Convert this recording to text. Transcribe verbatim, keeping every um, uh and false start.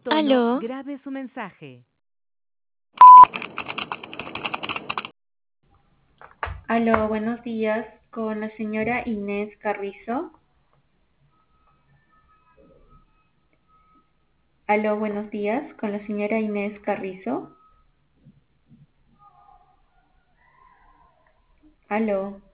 tono, Aló, grabe su mensaje. Aló, buenos días, con la señora Inés Carrizo. Aló, buenos días, con la señora Inés Carrizo. Aló.